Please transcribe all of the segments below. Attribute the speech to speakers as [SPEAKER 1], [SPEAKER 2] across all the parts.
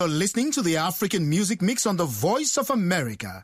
[SPEAKER 1] You're listening to the African Music Mix on the Voice of America.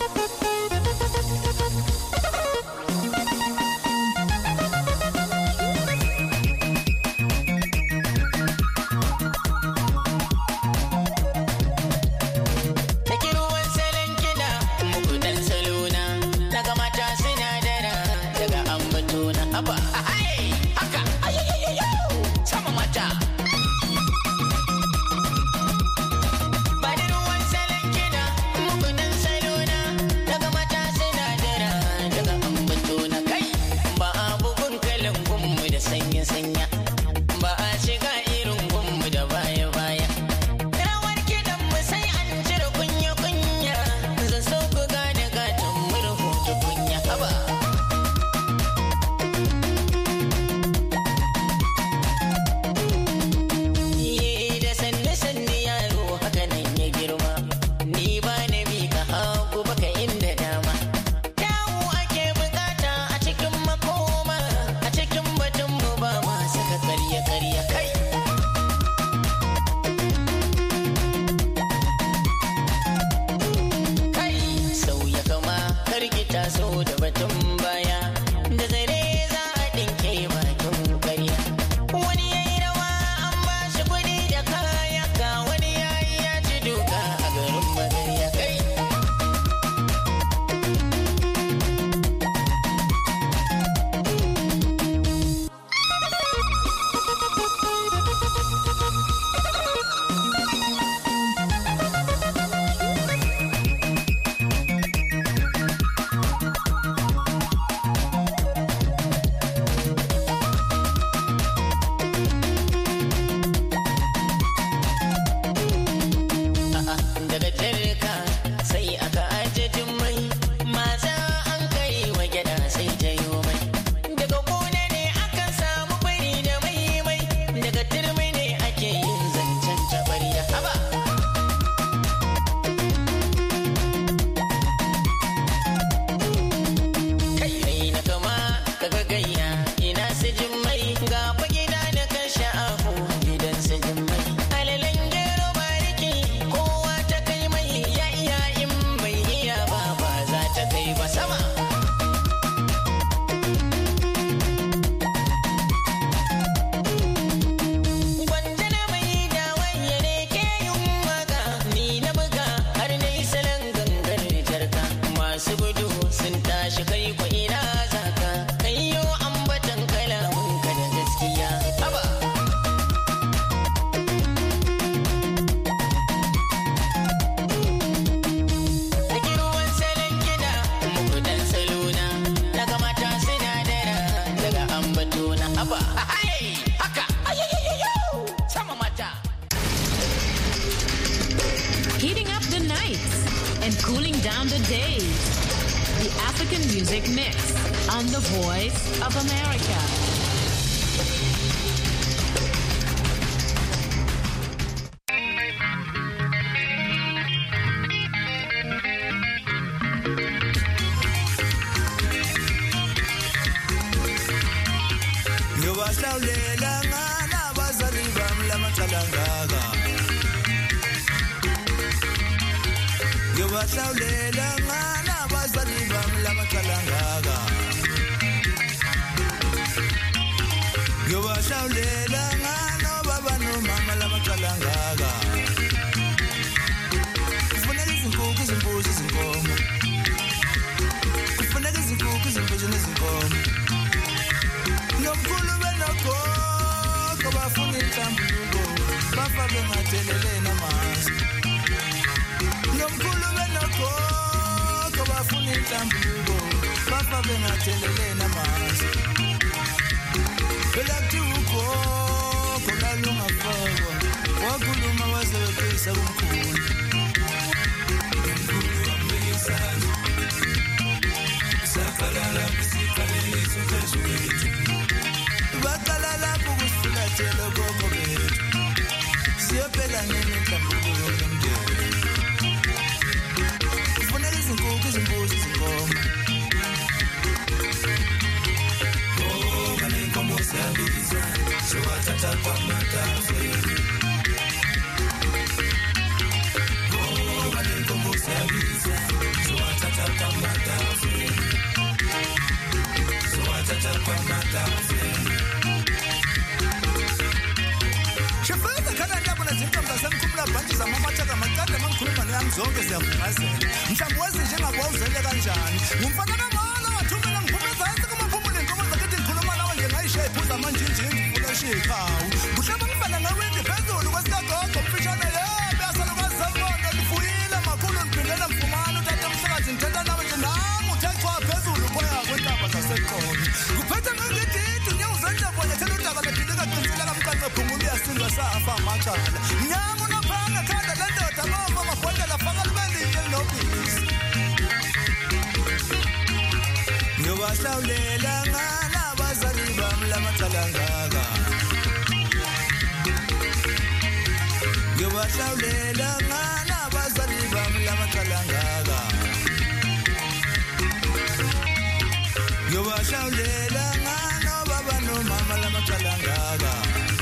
[SPEAKER 2] Heating up the nights and cooling down the days. The African Music Mix on the Voice of America.
[SPEAKER 3] Hlawulela ngana abazali bami lamakhalangaka Ngiyobahlawulela ngana baba nomama lamakhalangaka Kufuneka izinkukhu izimbuzi izinkomo Kufuneka izinkukhu izimbuzi nezinkomo Nomkhulu benogogo bafuna inhlambuluko bafake ngadelelena amanzi Nomkhulu benogogo bafuna inhlambuluko bafake ngadelelena amanzi Phela kuthi ugogo lalungafakwa wakhuluma wazebekisa kumkhulu Nomkhulu wambekisana Sakalala kusikaleliso phezulu Baqala lapho kusifulathela gogo bethu Siyophela nini inhlambuluko yomndeni Kufuneka izinkukhu izimbuzi izinkomo Nenkomo siyabiza Siwathatha kwamatafeni zonke siyafungazela mhlawumbe wazi njengabo uzele kanjani ngumfana kamana wathumela ngiphume ezantsi kumaphumule inkomo zakithi ngikhuluma nawe nje ngayishaye iphuza amanjinji ngifuna shikhawu kuhlaba ngifana ngawindi phezulu kwesikagogo mfishane yebe asalukazi zamona ngifuyile makhulu ngiphindela mfumana utata umhlakazi ngithetha nawe nje nami uthexwa phezulu khoya kwentaba zaseqolo kuphethe ngengididi unyawuzenhle bona thela udaba ledilika qinisela kamqanqe phungula uyasindwa safa amacala mnyama unaphanga khanda lendoda mama mabhodlela faka libelile nobisi ngiyobahlawulela ngala abazali bami lamacala ngaka ngiyobahlawulela ngala abazali bami lamacala ngaka ngiyobahlawulela ngala baba nomama lamacala ngaka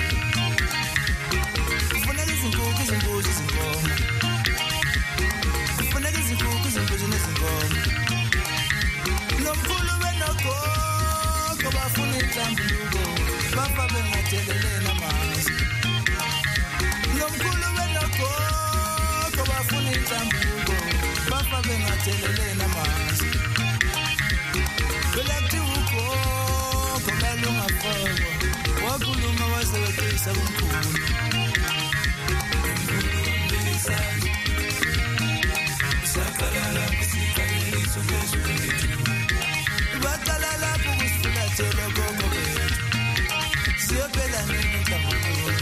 [SPEAKER 3] kufuneka izinkukhu izimbuzi izinkomo kufuneka izinkukhu izimbuzi nezinkomo nomkhulu benogogo bafuna inhlambuluko bapha bengatheleleni amanzi nomkhulu benogogo bafuna inhlambuluko bapha bengatheleleni amanzi phela kuthiwa ugogo lalungafakwa wakhuluma wasebetisa kumkhulu sakalala kusikaleliso phezulu baqala lapho kusifulathela gogo bethu siyophela nini inhlambuluko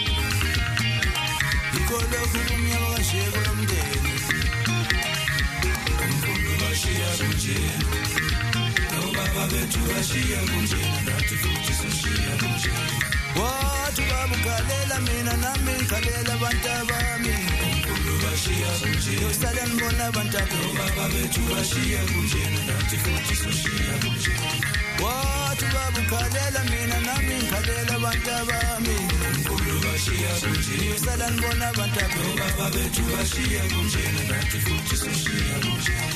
[SPEAKER 3] ikolokhu kumnyama kasheko lomndeni umkhulu bashiya kunjena nobaba bethu bashiya kunjena nathi futhi soshiya kunjena wathi babukhalela mina nami ngikhalela abantabami umkhulu bashiya kunjena yosala nibona abantabami nobaba bethu bashiya kunjena nathi futhi soshiya kunjena wathi babukhalela mina nami ngikhalela abantabami umkhulu bashiya kunjena yosala nibona abantabami nobaba bethu bashiya kunjena nathi futhi soshiya kunjena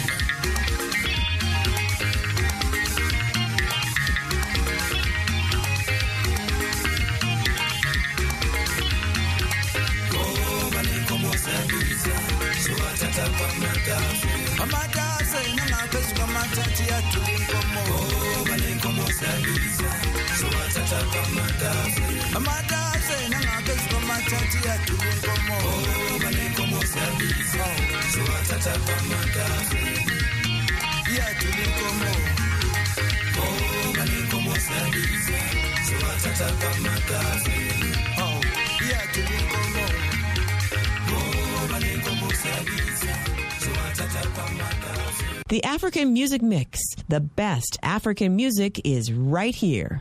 [SPEAKER 3] amatase nangaphezu kwamathathi yadula inkomo banenkomo sabiza sowathatha kwamatase amatase nangaphezu kwamathathi yadula inkomo banenkomo sabiza sowathatha kwamatase yadula inkomo banenkomo sabiza sowathatha kwamatase yadula inkomo banenkomo sabiza.
[SPEAKER 4] The African Music Mix. The best African music is right here.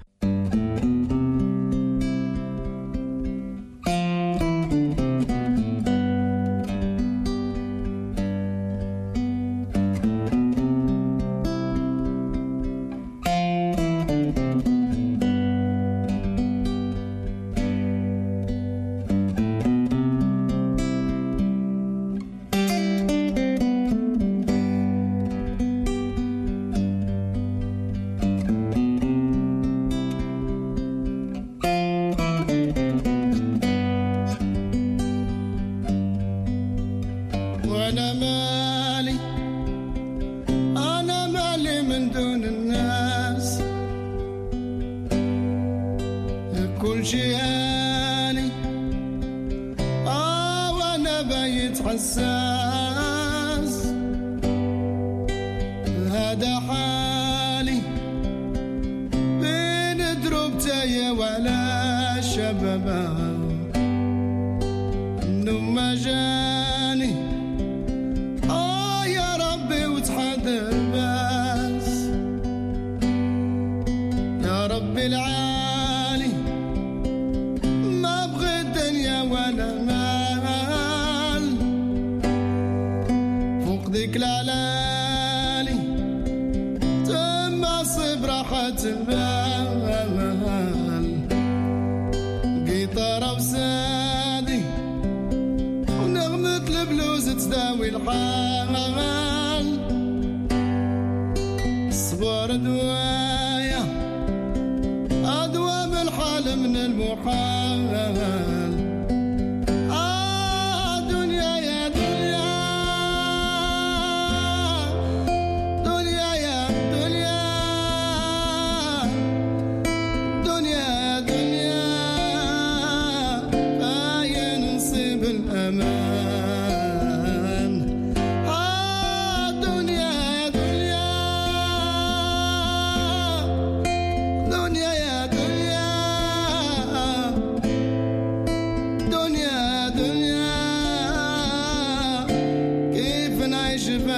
[SPEAKER 5] دنيا يا دنيا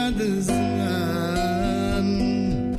[SPEAKER 3] هذا الزمان.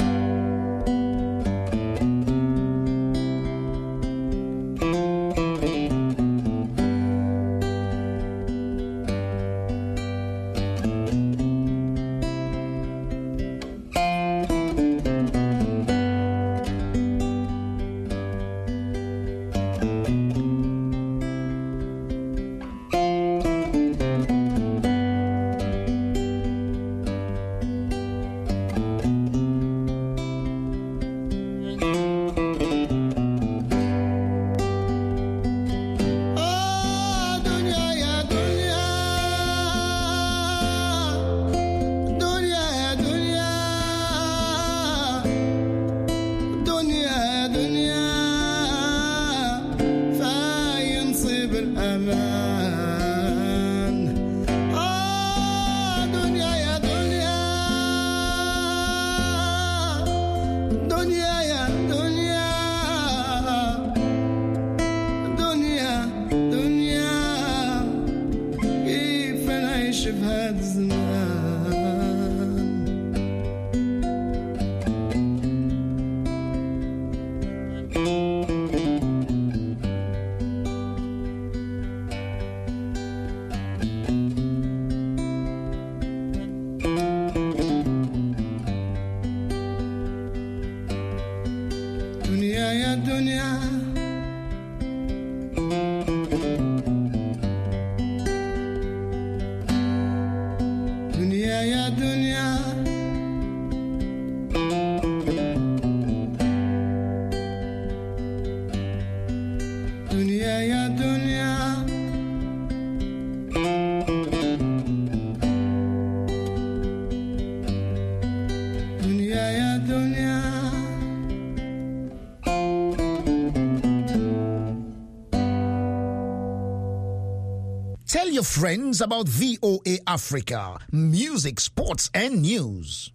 [SPEAKER 1] Tell your friends about VOA Africa, music, sports, and news.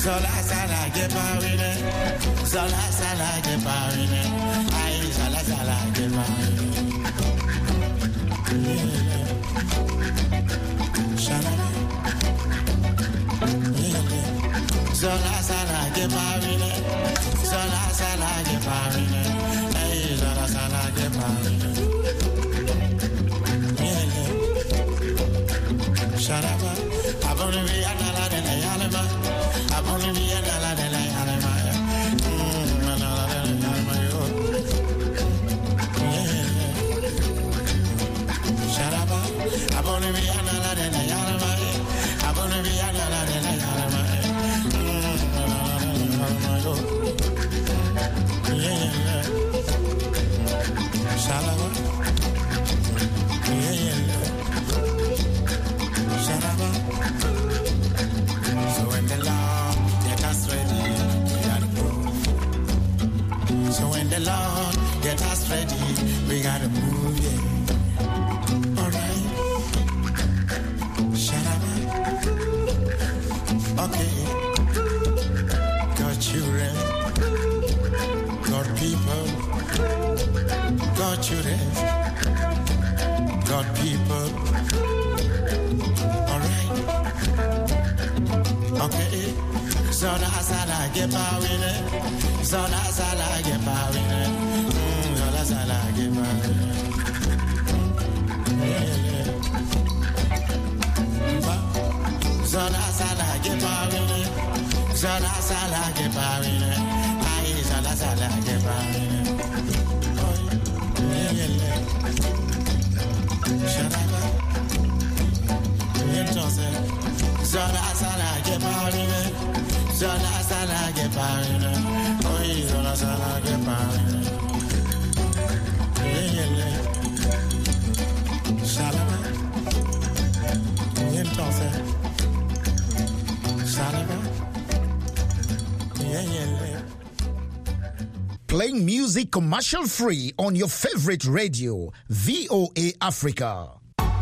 [SPEAKER 3] Zola sala ke pawine, zola sala ke pawine, ay zola sala ke pawine. Shalala, zola sala ke pawine, zola sala ke pawine, ay zola sala ke pawine. Shalala, abone vi anala de la yalema. Abone vi anala de la yalema. Shalaba, abone vi anala de la yalema. Abone vi anala de la yalema. Shalaba, Shalaba. So when the Lord get us ready, we gotta move. So when the Lord get us ready, we gotta move, yeah. Alright. Shalaba. Okay. God children, God people, God children, God people. Alright. Okay. Zola sala ke pawine, zola sala ke pawine, zola sala ke pawine. Zola sala ke pawine, zola sala ke pawine, ay zola sala ke pawine. Shalala, entonces, zola sala ke pawine, zola sala ke pawine, oy zola sala ke pawine. Shalala, entonces, shalala,
[SPEAKER 1] Playing music commercial free on your favorite radio, VOA Africa.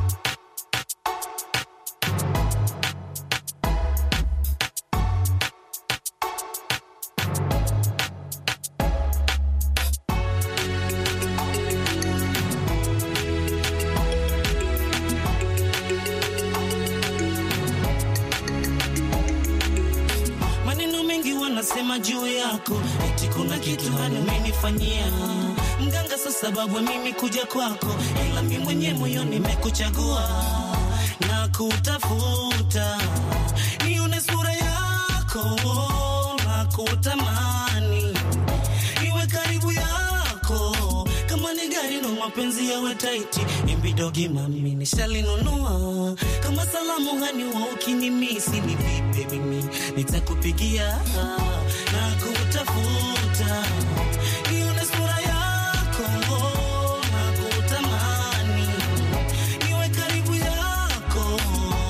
[SPEAKER 5] Nasema juu yako eti kuna kitu umenifanyia mganga, sasa sababu mimi kuja kwako, ila mimi mwenyewe moyoni nimekuchagua na kutafuta nione sura yako na kutamani iwe karibu yako, kama ni gari ndo mapenzi yawe taiti, imbidogi mami nishalinunua, kama salamu hani wa ukinimisi ni vipi mimi nitakupigia na kutafuta nione sura yako na kutamani iwe karibu yako.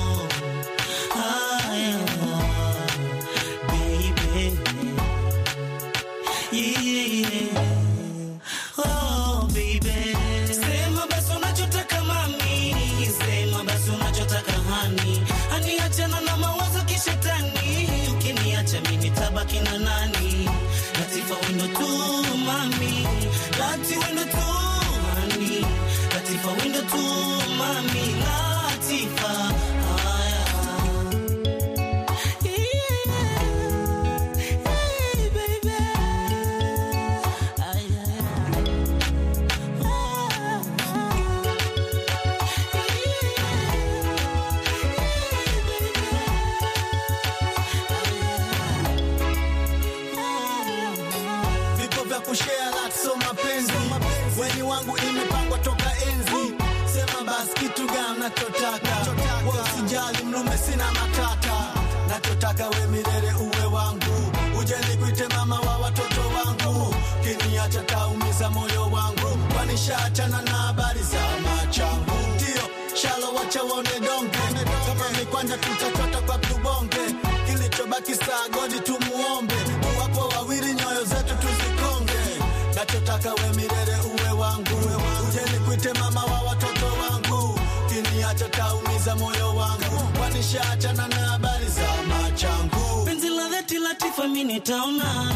[SPEAKER 5] Haya baby, yeah. Oh baby, sema basi unachotaka mami, sema basi unachotaka hani, achana na mawazo kishetani, ukiniacha mimi nitabaki na nani? Latifa wendo tu mami, lati wendo tu mami, Latifa wendo tu mami, Latifa.
[SPEAKER 3] Kushare that so mapenzi weni wangu imepangwa toka enzi, sema basi kitu gani nachotaka, wewe usijali mlume sina matata, nachotaka we milele uwe wangu, uje nikuite mama wa watoto wangu, kiniacha taumiza moyo wangu, kwani shaachana na habari za machangu, ndio shalo wacha waone donge, kama ni kwanja tutachota kwa tubonge, kilichobaki saa godi tumuombe, wapo wawili nyoyo zetu tuzikonge, nachotaka we milele uwe wangu, uje nikuite mama wa watoto wangu, kiniacha taumiza moyo wangu, kwani shaachana na habari za machangu,
[SPEAKER 5] penzi la dhati la mimi nitaona.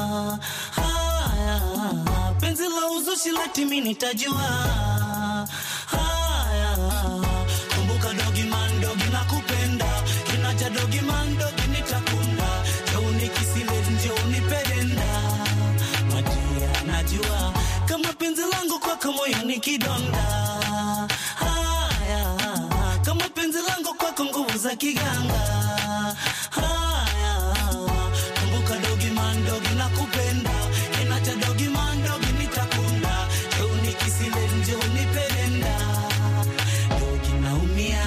[SPEAKER 5] Penzi la uzushi lati mimi nitajua. Kumbuka dogi man dogi nakupenda. Kinaja dogi man dogi nitakunda. Njoo nikisile njoo nipenda. Matia najua kama penzi langu kwako moyo ni kidonda. Kama penzi langu kwako nguvu za kiganga. Kumbuka dogi man dogi nakupenda. Kinacha dogi man dogi nitakunda. Njoo nikisile njoo nipenda. Dogi naumia.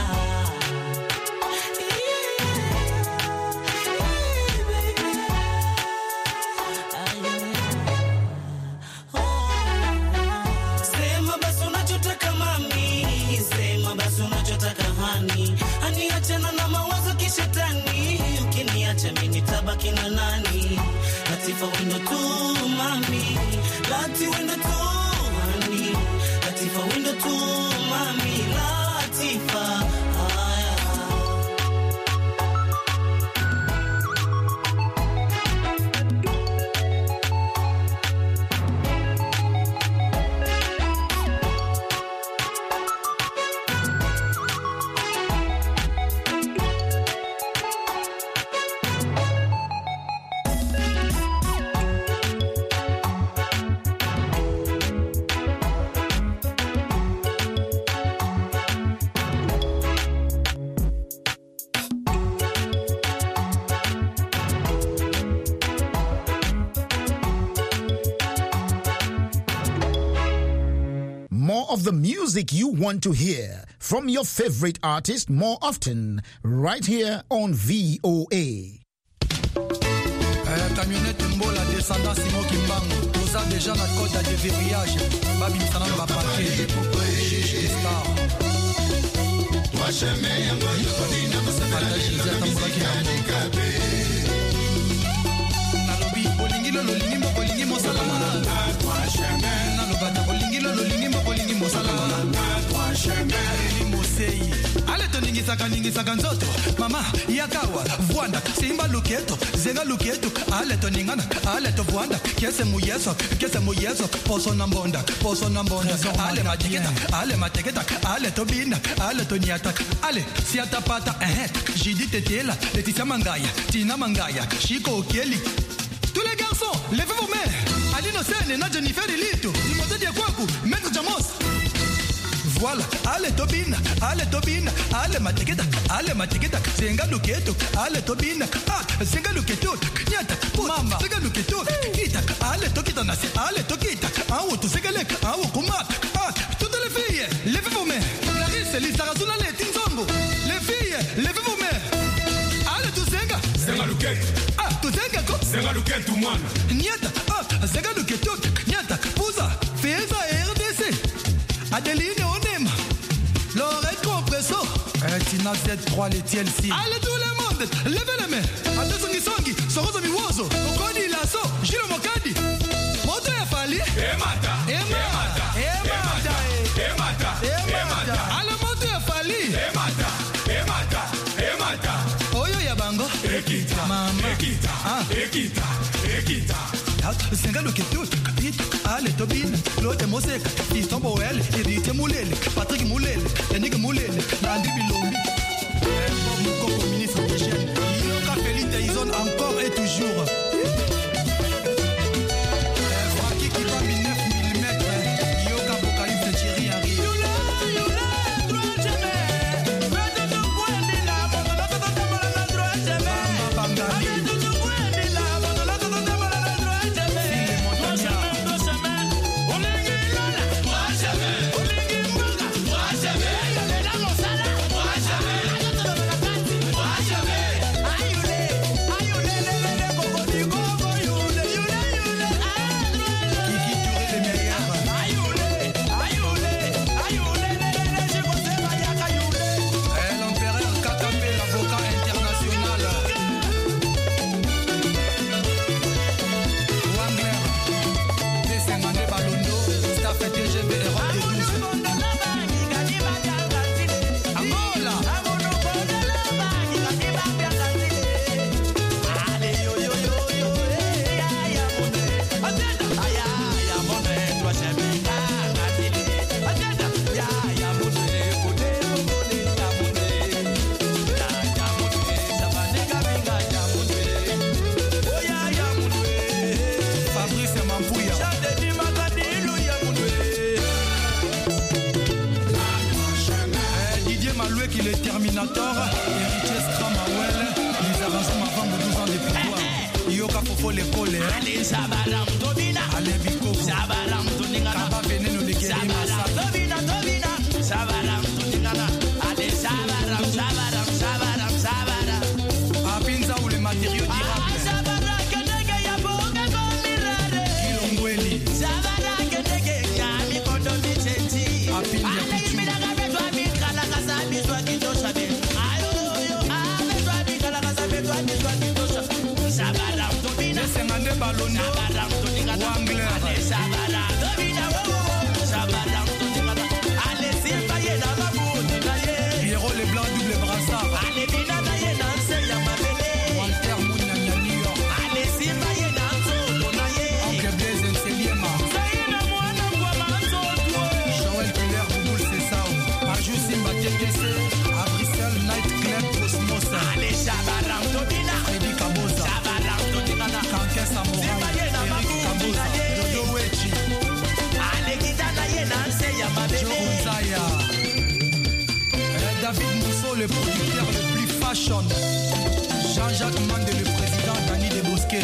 [SPEAKER 5] Sema basi unachotaka mami. Sema basi unachotaka hani. Hani achana na mawazo kishetani. Ukiniacha mimi nitabaki na nani? Latifa wendo tu mami. Lati wendo tu hani. Latifa wendo tu mami. Latifa.
[SPEAKER 1] More of the music you want to hear from your favorite artist more often, right here on VOA.
[SPEAKER 3] Camionnette Mbola descendant Simon Kimbango. Nous a déjà notre code de verrouillage. Babi Msana va parquer. Des stars. Toi jamais yango yokodina masakala Nalobi olingilo lolingi mo olingi mo salama. Toi jamais nalobata olingilo lolingi mo olingi mo salama. Toi jamais limosei. Ale toningi saka nzoto. Mama yakawa vuanda simba luketo zenga luketo ale toningana ale to vuanda kese muyeso poso na mbonda ale mateketa ale to binda ale to nyata ale siata pata jidi tetela Laetitia Mangaya Tina Mangaya Chico Kelly. Tous les garçons levez vos mains. Alino Sene na Jennifer Lito Timothée Kwaku Maître Jamos. Voilà, ale tobina, ale mateketa, senga luketo, ale tobina, senga luketo, nyata, mama, senga luketo, kita, ale tokita nasi, ale tokita, tu segalek, kumat, toutes les filles, levez vos mains, Clarisse, Lisa Razuna, Tinzongo, les filles, levez vos mains, ale tu senga luketo, tu senga ko, senga luketo, mwana, nyata, senga luketo, nyata, puza, feza RDC, Adeline Onema, Lorette Compresso, Tina Z3, les TLC. Allez tout le monde, levez les mains. Attention Songi, Sorozo Miwozo, Okodi Lasso, Gilo Mokadi. Moto ya Fali. Emata. Allez moto ya Fali. Emata. Oyo ya Bango. Ekita. Mama. Ekita. Senga luketo, ale tobina, Claude Moseka, Fiston Boel, Edith Moulele, Patrick Moulele, Yannick Moulele, Nandi Bilombi, Mouko ministre de Gênes, Yoka Félite, ils ont encore et toujours. Faki qui va 9 mm, Yoka Vocaliste Thierry Henry. Ale Sabaram Tobina, Ale Biko, Sabaram Tuningana, Veneno de Sabaram Tobina, Sabaram Tuningana, Ale Sabaram, Sabaram, Sabaram, Sabaram. Apinza ou les matériaux durables. Sabaram Kedege Yabonga Gomirare. Kilongweli. Sabaram Kedege Yami Kondo Vicenti. Apinza Pichu. Sabaram Tobina, Sengande Balondo, Sabaram Tobina, Wangler, Sabaram Tobina, Sabaram Tobina, allez c'est taillé dans la boue, Pierrot les blancs double brassard, allez Bina taillé dans c'est Yamabele, Walter Mounia New York, allez c'est taillé dans son Bonaye, Oncle Blaise Nseliema, Saïna Moana Guamanzo, Joël Keller, Bouboul Cessao, Majou Simba TTC, à Bruxelles Night Club Cosmos, allez Sabaram Tobina, Freddy Kaboza, Sabaram Tobina, Kanké Samouraï, Eric Kaboza, Dodo Wechi, allez Kitana Yenanse Yamabele, Joe Zaya, David Mousseau, le producteur le plus fashion, Jean-Jacques Mandé, le président Dani de Bosquet.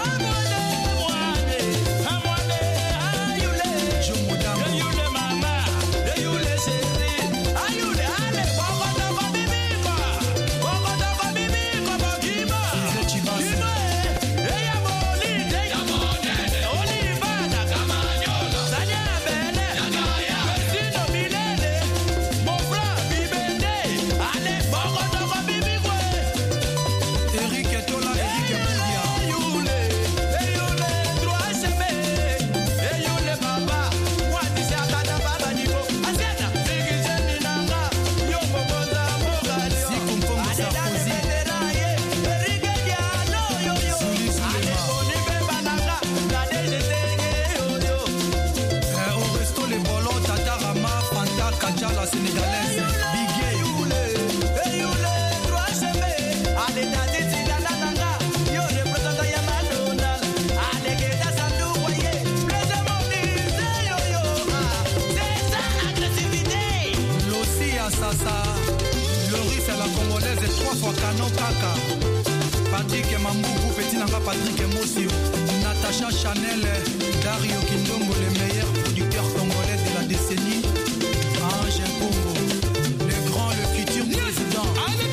[SPEAKER 3] Patrick Mambougou, Petit Nanga, Patrick Mosio, Natacha Chanel, Dario Kindongo, les meilleurs producteurs congolais de la décennie, Ange Congo, le grand, le futur président.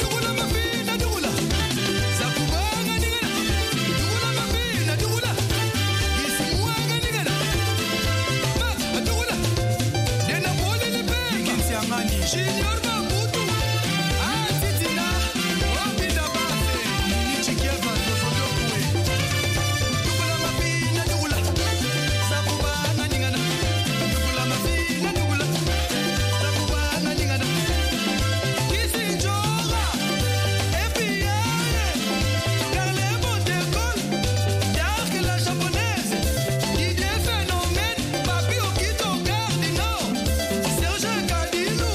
[SPEAKER 3] Junior Mabutu, Titina, Obida Base, Chikieva, Zofodokwe, Dugula Mafina, Dugula, Sabuba, Naningana, Dugula Mafina, Dugula, Sabuba, Naningana, Kisi Joga, Epia, Galebo de Gaulle, Dark la japonaise, Didier Phénomène, Papi Okito Cardinal, Serge Kadilou.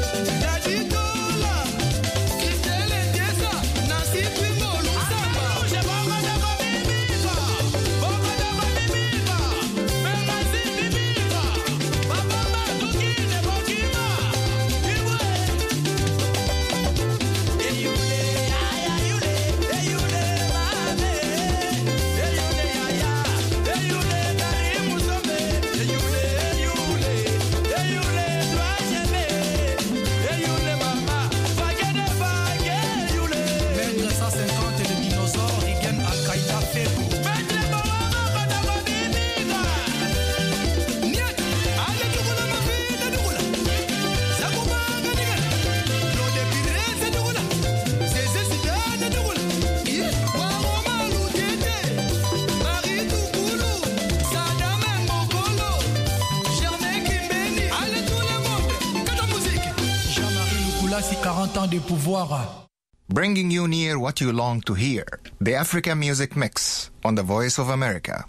[SPEAKER 3] Selassie, 40 ans de pouvoir.
[SPEAKER 6] Bringing you near what you long to hear. The Africa Music Mix on the Voice of America.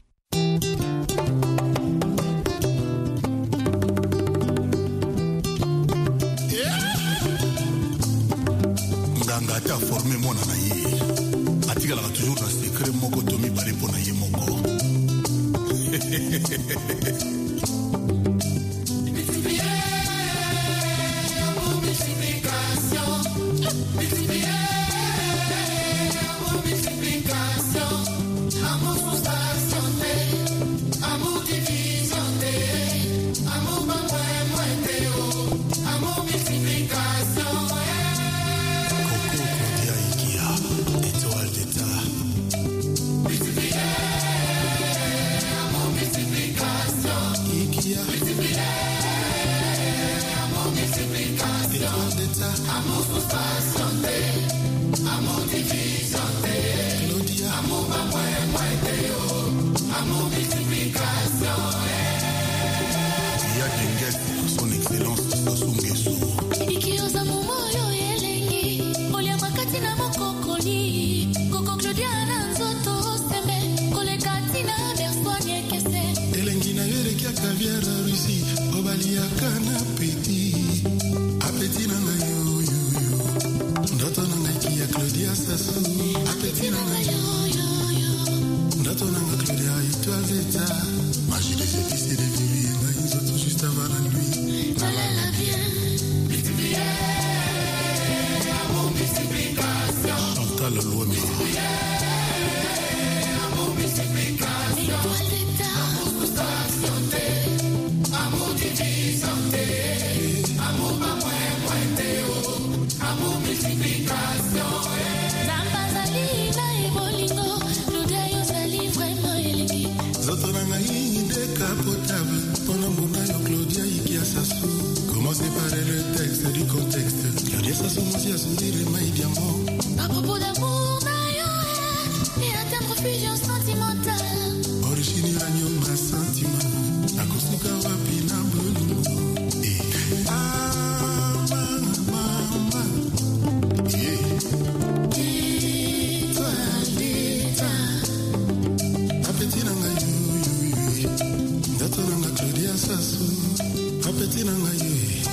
[SPEAKER 3] Nganga ta formé mona na ye. Atika la toujours dans secret moko tomi bale pona ye moko.
[SPEAKER 7] Multiplication, amour, frustration.
[SPEAKER 3] Son excellence Sassou Nguesso.
[SPEAKER 7] Ikioza momoyo elengi, olia makati na mokokoli, koko Claudiana nzoto sembe, kole katina bersonye kese.
[SPEAKER 3] Elengi na yere kia caviar a Russie, obali ya kana petit, apeti na nga yo yo yo. Ndoto na nga kia Claudia Sassou, apeti na nga yo yo yo. Ndoto na nga Claudia étoile d'état, magie des épices et des vies, et nga nzoto juste avant la nuit.
[SPEAKER 7] Malala bien,
[SPEAKER 3] amour multiplication. Chantal Louemi. Amour multiplication.
[SPEAKER 7] étoile d'état,
[SPEAKER 3] amour divisanté. Amour pas moins théo. Amour multiplication.
[SPEAKER 7] Zambazali na ebolingo, Claudia yozali vraiment elengi.
[SPEAKER 3] Zotonanga indécapotable. Pendant mon yo Claudia Ikia Sassou. Commencez par le texte du contexte. Claudia Sassou mosi a sourire et maï diamant.
[SPEAKER 7] À propos d'amour, et atteindre fusion sentimentale.
[SPEAKER 3] Origine ranyo ma sentiment. Akosuka wapi na bolu. Mama.
[SPEAKER 7] Étoile d'état,
[SPEAKER 3] Appétit nanga yo. Ndato nanga Claudia Sassou. Appétit nanga yo.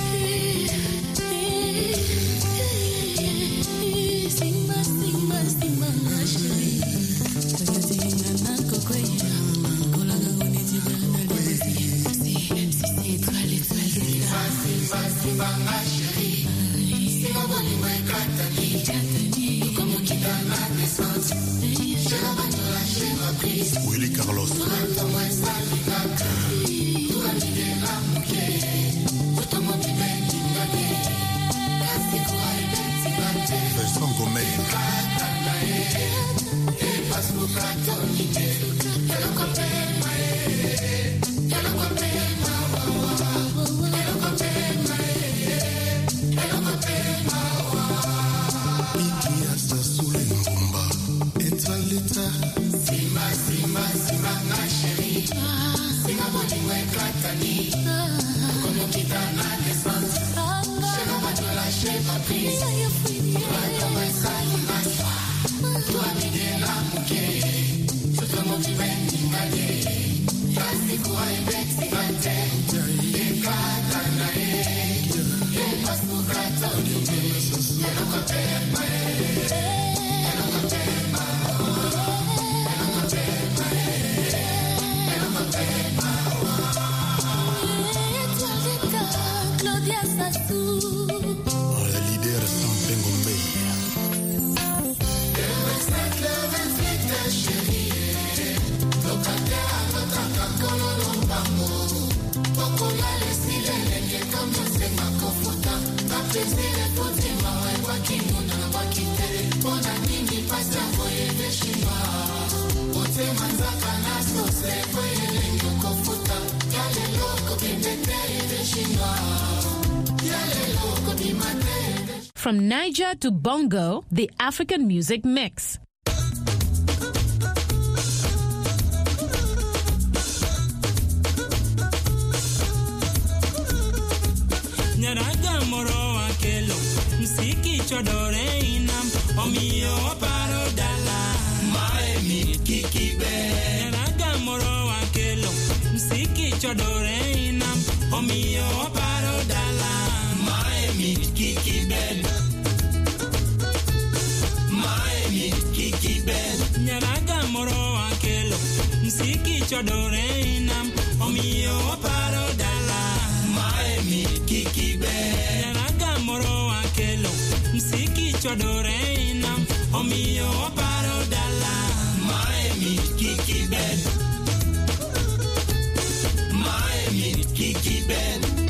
[SPEAKER 3] Willy Carlos. Vincent Gomez. Ikia Sassou Lengumba. Étoile d'état. Sima ma chérie. Sima boni mwe katani. Kono kita na naissance. Je ne vais pas lâcher ma prise. Toi mwe sali maswa. Toi mide la muke. Soto mo ki ben ingade. Kasi kuwa ibeti bante. Ekata na e. Epasu katoni. Elo kote mae. Elo kote mae.
[SPEAKER 7] étoile d'état, Claudia Sassou.
[SPEAKER 3] Le leader Sampé Ngombe.
[SPEAKER 2] From Niger to Bongo, the African Music Mix.
[SPEAKER 5] Nyaraga moro akelo msiki chodore inam omio parodala maemi kikibe. Nyaraga moro akelo msiki chodore inam omio parodala maemi kikibe. Maemi kikibe. Nyaraga moro akelo msiki chodore inam omio parodala maemi kikibe. Nyaraga moro akelo msiki chodore inam omio parodala maemi kikibe. Maemi kikibe.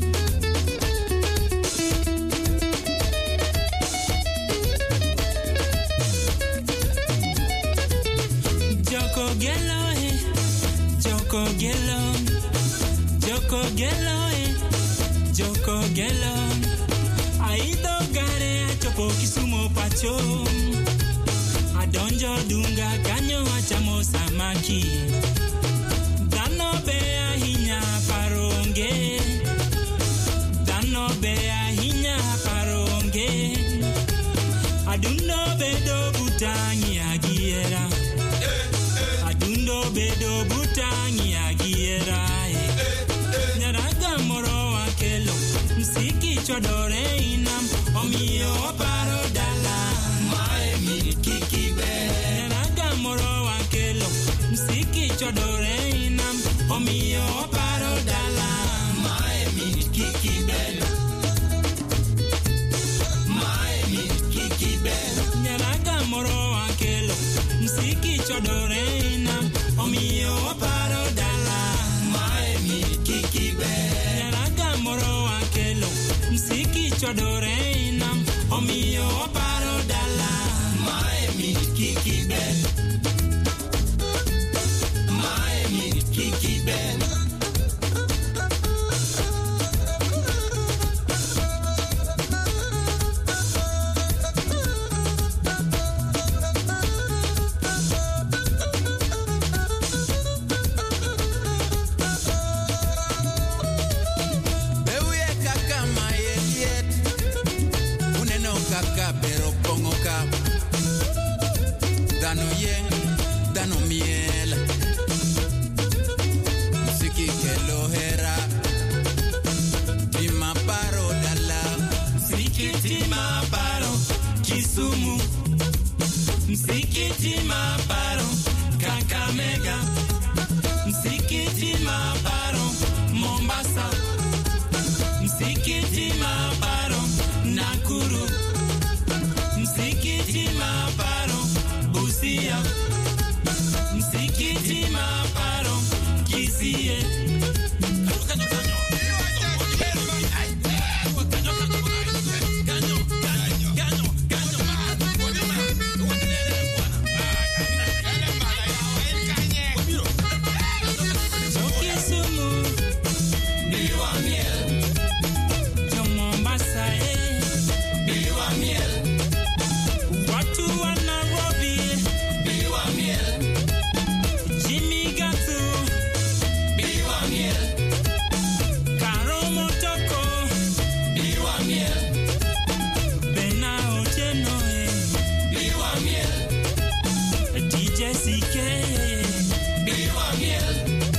[SPEAKER 5] Joko gelo Joko gelo Joko gelo Joko gelo Aido gare chopo kisumo pacho Adonjo dunga kanyo achamo samaki. Dano bea hinya paronge. Dano bea hinya paronge. Adundo bedo butangi agiera. Adundo bedo butangi agiera. Nyaraga moro akelo. Msiki chodore inam. Omio paro dala. Maemi kikibe. Nyaraga moro akelo. Msiki chodore inam. Omio paro dala. Maemi kikibe. Maemi kikibe. Nyaraga moro akelo. Msiki chodore inam. Omio paro dala. Maemi kikibe. Nyaraga moro akelo. Msiki chodore inam. Omio paro dala. Maemi kikibe. Maemi kikibe.
[SPEAKER 8] Beuye kaka mayeliet, uneno kaka bero pongo ka. Dano yen, dano miel. Siki kelo hera, tima paro dala.
[SPEAKER 5] Msikiti maparo Kisumu. Msikiti maparo Kakamega. Msikiti maparo Mombasa. Msikiti maparo Nakuru. Msikiti maparo Busia. Msikiti maparo Kisie. Kisumu, Biwa miel. Mombasa, Biwa miel. Watu wa Nairobi, Biwa miel. Jimmy Gatu, Biwa miel. Karo Motoko, Biwa miel. Bena Otieno, Biwa miel. DJ CK, Biwa miel.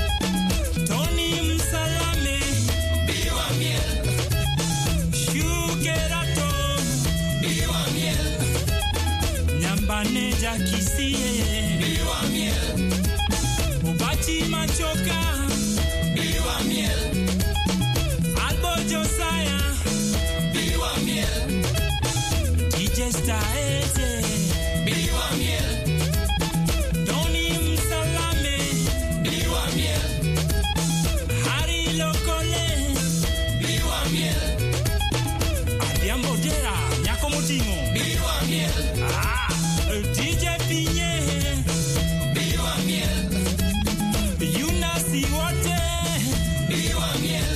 [SPEAKER 5] Tony Msalame, Biwa miel. Shugerato, Biwa miel. Nyambaneja Kisie, Biwa miel. Ubati Machoka, Biwa miel. Albo Josiah, Biwa miel. DJ Staete, Biwa miel. Tony Msalame, Biwa miel. Hari Lokole, Biwa miel. Adiambo Dera, Nyako Motingo, Biwa miel. DJ Pinye, Biwa miel. Yuna Siwote, Biwa miel.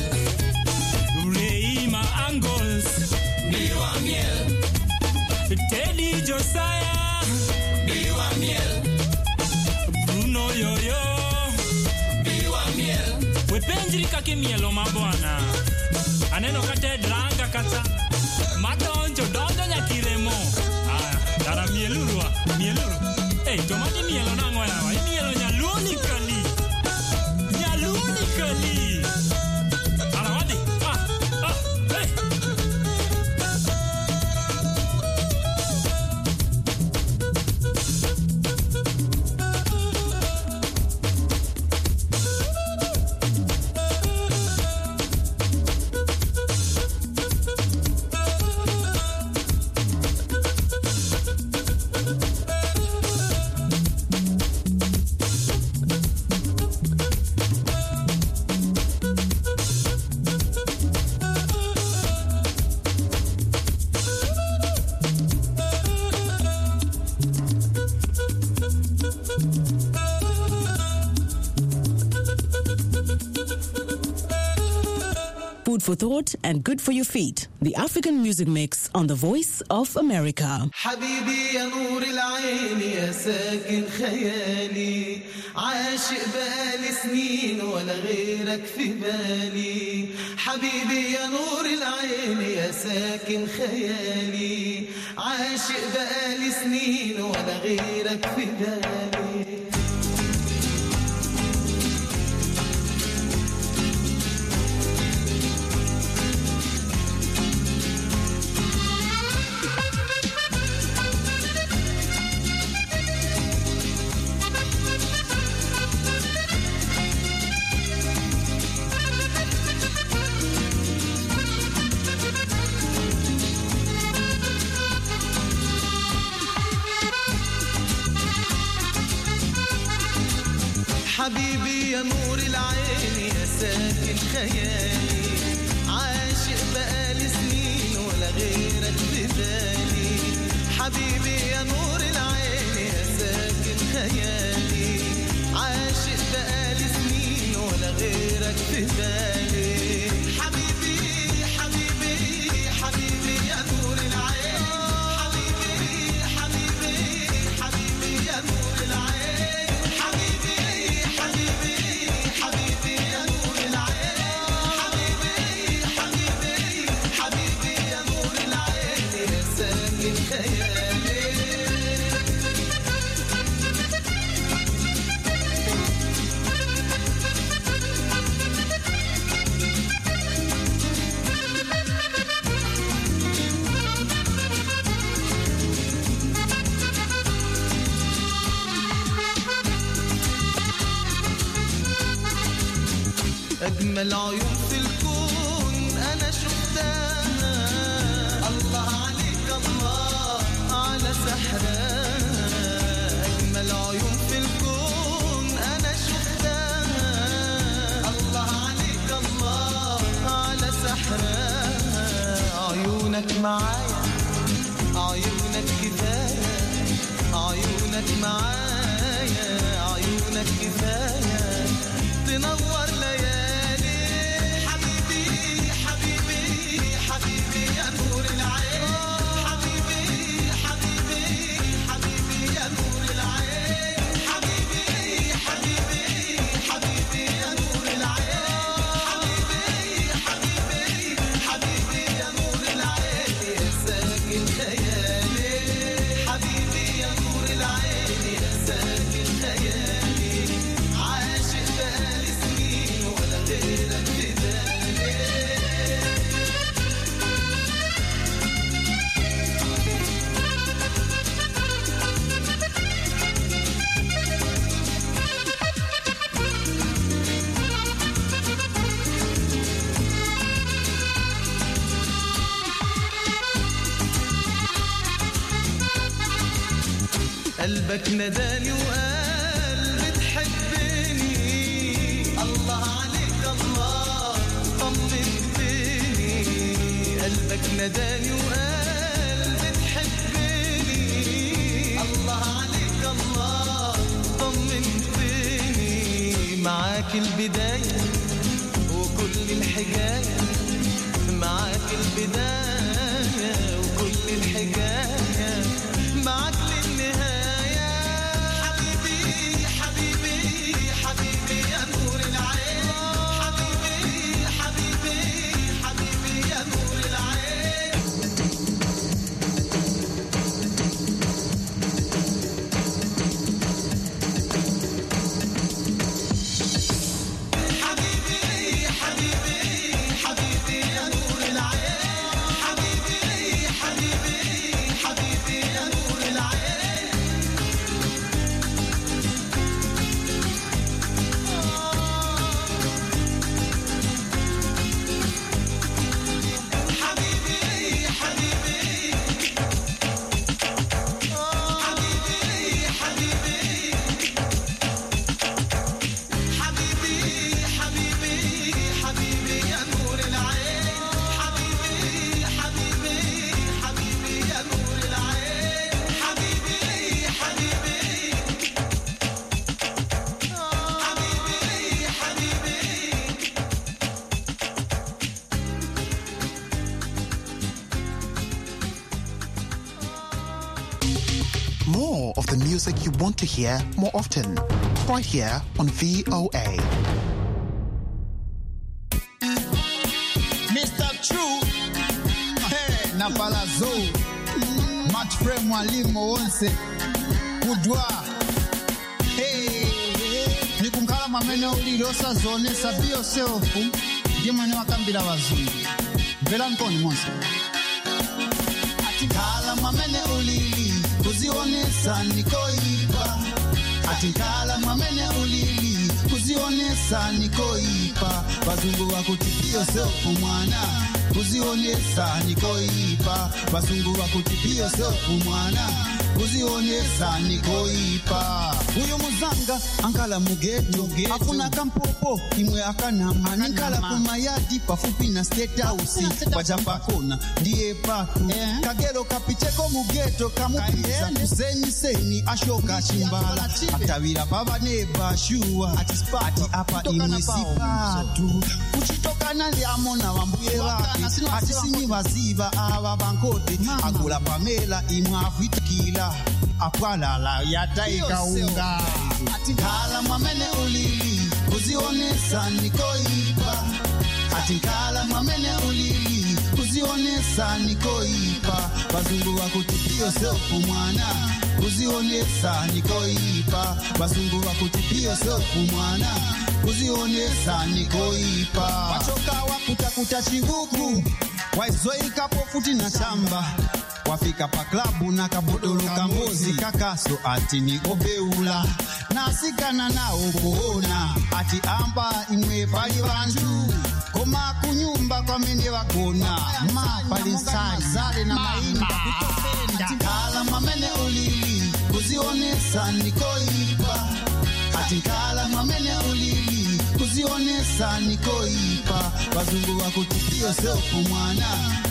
[SPEAKER 5] Reima Angles, Biwa miel. Teddy Josiah, Biwa miel. Bruno Yoyo, Biwa miel. Wepenjiri kake mielo mabwana. Aneno kate dranga kata. Madonjo nyakiremo. Dara mielurua, mieluru. Tomati mielo nango yawa. Mielo nyaluni kali. Nyaluni kali. Arawadi. Hey.
[SPEAKER 9] food for thought and good for your feet. The African Music Mix on the Voice of America.
[SPEAKER 5] حبيبي يا نور العين يا ساكن خيالي عاشق بقالي سنين ولا غيرك في بالي حبيبي يا نور العين يا ساكن خيالي عاشق بقالي سنين ولا غيرك في بالي حبيبي يا نور العين يا ساكن خيالي عاشق بقالي سنين ولا غيرك في بالي حبيبي يا نور العين يا ساكن خيالي عاشق بقالي سنين ولا غيرك في بالي حبيبي حبيبي حبيبي يا نور العين حبيبي حبيبي حبيبي يا نور العين حبيبي حبيبي يا نور العين حبيبي حبيبي يا نور العين يا ساكن خيالي أجمل عيون في الكون أنا شفتها الله عليك الله على سحرها أجمل عيون في الكون أنا شفتها الله عليك الله على سحرها عيونك معايا عيونك كفاية عيونك معايا عيونك كفاية تنور ليالي حبيبي حبيبي حبيبي يا نور العين حبيبي حبيبي حبيبي يا نور العين حبيبي حبيبي حبيبي يا نور العين حبيبي حبيبي يا نور العين يا ساكن خيالي حبيبي يا نور العين يا ساكن خيالي عاشق بقالي سنين ولا غيرك في بالي قلبك نداني وقال بتحبني الله عليك الله طمنتني قلبك نداني وقال بتحبني الله عليك الله طمنتني معاك البداية وكل الحكاية معاك البداية وكل الحكاية معاك للنهاية حبيبي حبيبي حبيبي يا نور العين حبيبي حبيبي حبيبي يا نور العين حبيبي حبيبي حبيبي يا نور العين
[SPEAKER 10] the music you want to hear more often. Right here on VOA.
[SPEAKER 11] Mr. True, hey, Napalazo, Match Frame Mwalimu Onse, Kudwa, hey, Nikunkala mamene ulirosa zone sabio seofu, Gimane wakambila wazungu, Vela nkoni monsa. Atikala mamene ulili, kuzionesa nikoipa. Atikala mamene ulili, kuzionesa nikoipa. Wazungu wakutipio seofu mwana, kuzionesa nikoipa. Wazungu wakutipio seofu mwana, kuzionesa nikoipa. Uyo muzanga ankala mugeto, afuna kampopo imwe akanama. Ninkala kumayadi pafupi na state house, wajapakona ndiye patu. Kagero kapicheko mugeto kamupiza kuseni ashoka chimbala. Atawira baba neba shua, ati apa imwe sipatu. Kuchitoka nali amona wambuye wake, ati sinyi waziva awa bankote. Agula Pamela imwe afitikila, apwala la yataika unga. Atikala mamene ulili, kuzionesa nikoipa. Atikala mamene ulili, kuzionesa nikoipa. Wazungu wakutipio seofu mwana, kuzionesa nikoipa. Wazungu wakutipio seofu mwana, kuzionesa nikoipa. Wachoka wakutakuta chihuku, waizoika pofuti na shamba. Wafika pa klabu na kabodolo kambozi, kakaso ati ni obeula. Nasikana nao kuona, ati amba imwe pali bantu. Koma kunyumba kwa mende wakona, pali sale na maimba kutopenda. Atikala mamene ulili, kuzionesa nikoipa. Atikala mamene ulili, kuzionesa nikoipa. Wazungu wakutipio seofu mwana,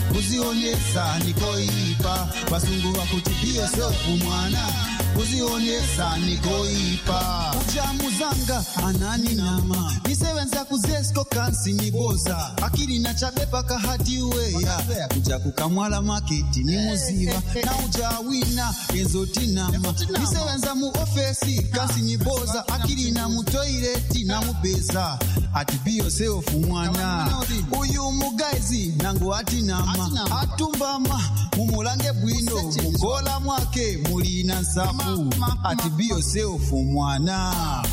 [SPEAKER 11] kuzionesa nikoipa. Wazungu wakutipio seofu mwana, kuzionesa nikoipa. Ujamuzanga anani nama, nisewenza kuzesko kansi niboza. Akili na chabepa kahati uweya, kuja kukamwala maketi ni muziva. Na ujawina enzo tinama, nisewenza mu ofesi kansi niboza. Akili na mutoileti na mubeza, ati biyo seofu mwana. Uyu mugaizi nangu ati nama, atumbama mumulange bwino. Mungola mwake mulina nsafu, ati biyo seofu mwana.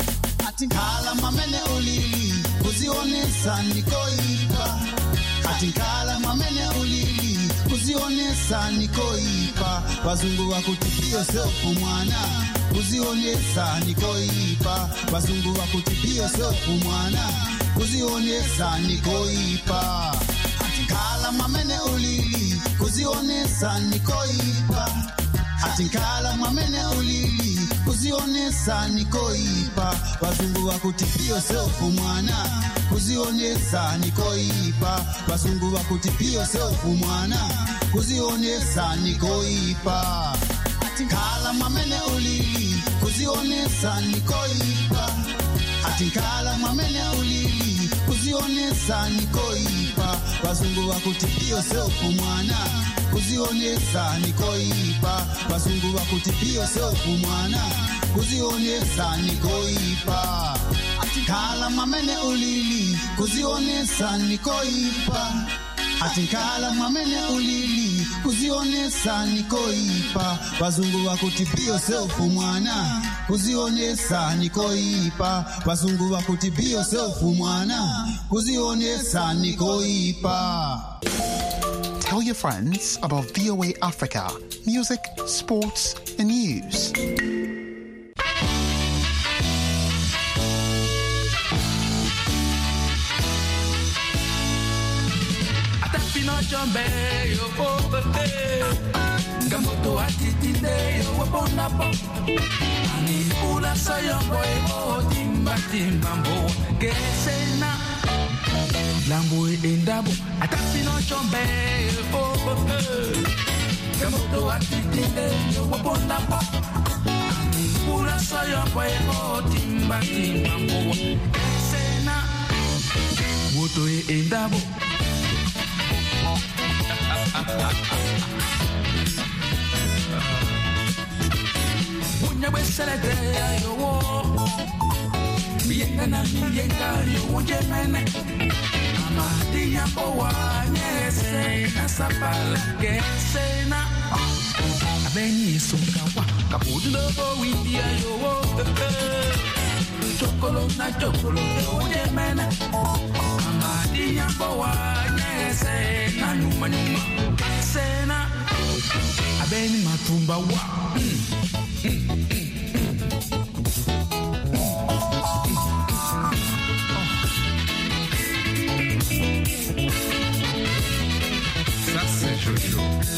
[SPEAKER 11] Atikala mamene ulili, kuzionesa nikoipa. Atikala mamene ulili, kuzionesa nikoipa. Wazungu wakutipio seofu mwana, kuzionesa nikoipa. Wazungu wakutipio seofu mwana, kuzionesa nikoipa. Atikala mamene ulili, kuzionesa nikoipa. Atikala mamene ulili, kuzionesa nikoipa. Wazungu wakutipio seofu mwana, kuzionesa nikoipa. Wazungu wakutipio seofu mwana, kuzionesa nikoipa. Atikala mamene ulili, kuzionesa nikoipa. Atikala mamene ulili, kuzionesa nikoipa. Wazungu wakutipio seofu mwana, kuzionesa nikoipa. Wazungu wakutipio seofu mwana, kuzionesa nikoipa. Atikala mamene ulili, kuzionesa nikoipa. Atikala mamene ulili, kuzionesa nikoipa. Wazungu wakutipio seofu mwana, kuzionesa nikoipa. Wazungu wakutipio seofu mwana, kuzionesa nikoipa.
[SPEAKER 10] Tell your friends about VOA Africa, music, sports, and news.
[SPEAKER 12] Gamoto atitinde yo wapona po ani ula sayo boy o timba timba mbo kesena lambo endabo atapino chombe Gamoto atitinde yo wapona po ani ula sayo boy o timba timba mbo kesena moto endabo Unya beselete yo wo. Bienga na bienga yo ujemene. Amadia boa nyese na sapala kesena. Abeni sungawa kapudu lobo windia yo wo. Chokolo na chokolo yo ujemene. Amadia boa nyese na nyuma nyuma kesena. Abeni matumba wa.
[SPEAKER 13] Ça c'est Jojo.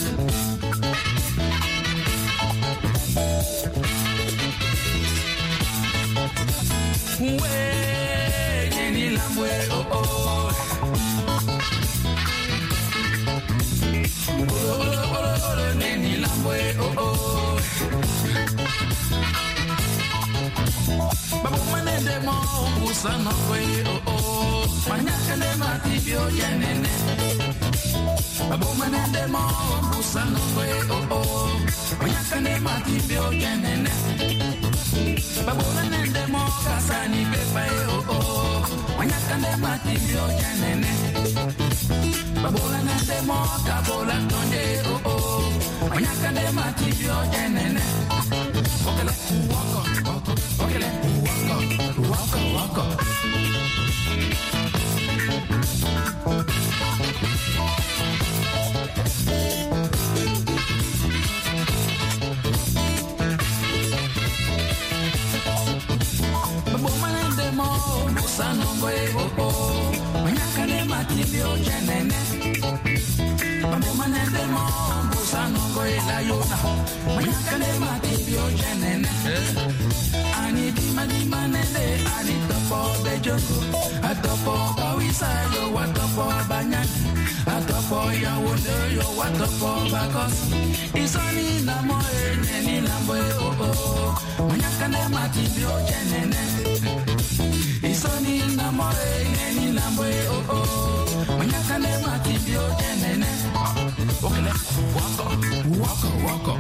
[SPEAKER 12] Ouais, neni lambwe oh oh. Oh, neni lambwe oh oh. Babu manende mo usano kwe oh oh. Manyaka ne matibio yenene. Babu manende mo usano kwe oh oh. Manyaka ne matibio yenene. Babu manende mo kasani pepa oh oh. Manyaka ne matibio yenene. Babu manende mo kabola tonde oh oh. Manyaka ne matibio yenene. Okele wako wako. Okele wako wako wako. Babu manende mo musanongo oh oh. Manyaka ne matibio yenene. Babu manende mo musanongo la yona. Manyaka ne matibio yenene. Ani di manende ani topo bejoko. Atopo kawisa yo watopo banyaki. Atopo ya wonde yo watopo bakos. Isoni na mo neni lambo oh oh. Manyaka ne matibio yenene. Isoni na mo neni lambo oh oh. Manyaka ne matibio yenene. Okele wako wako wako.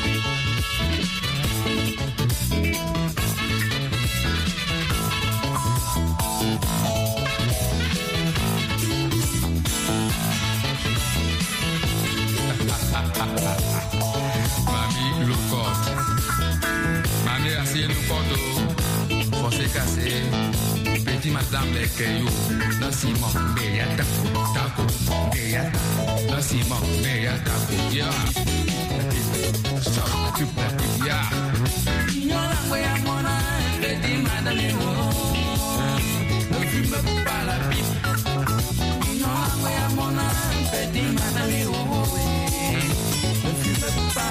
[SPEAKER 13] Mami Locote. Mami assis Locote. Fosse cassé. Petit madame les cailloux. Non Simon, beya taco, taco, beya taco. Non Simon, beya taco, yeah. So, tu peux, yeah.